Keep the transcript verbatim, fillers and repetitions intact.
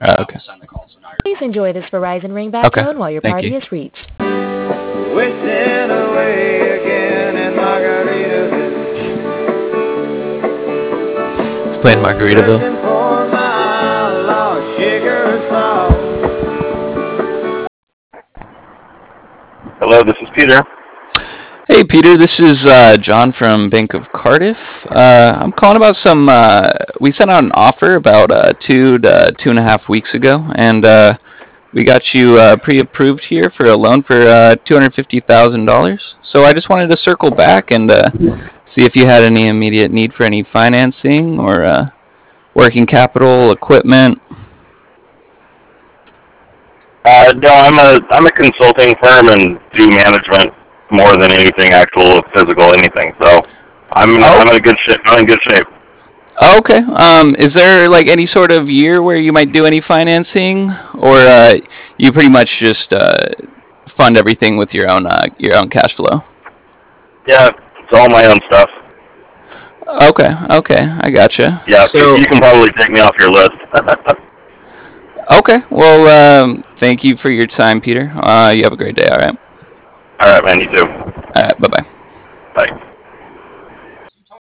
Uh, okay. Please enjoy this Verizon ringback Okay. tone while your Thank party you. is reached. Wishing away again in Margaritaville. It's playing Margaritaville. Searching for my lost sugar salt. Hello, this is Peter. Hey, Peter. This is uh, John from Bank of Cardiff. Uh, I'm calling about some. Uh, we sent out an offer about uh, two to two and a half weeks ago, and uh, we got you uh, pre-approved here for a loan for uh, two hundred fifty thousand dollars. So I just wanted to circle back and uh, see if you had any immediate need for any financing or uh, working capital, equipment. Uh, no, I'm a I'm a consulting firm and do management more than anything actual physical anything. So I'm Oh, I'm in good shape. I'm in good shape. oh, okay. Um, is there like any sort of year where you might do any financing, or uh, you pretty much just uh, fund everything with your own uh, your own cash flow? Yeah, it's all my own stuff. Okay, okay, I gotcha. Yeah, you, So, you can probably take me off your list. okay, well, um, thank you for your time, Peter. Uh, you have a great day. All right. All right, man. You too. All right. Bye bye. Bye.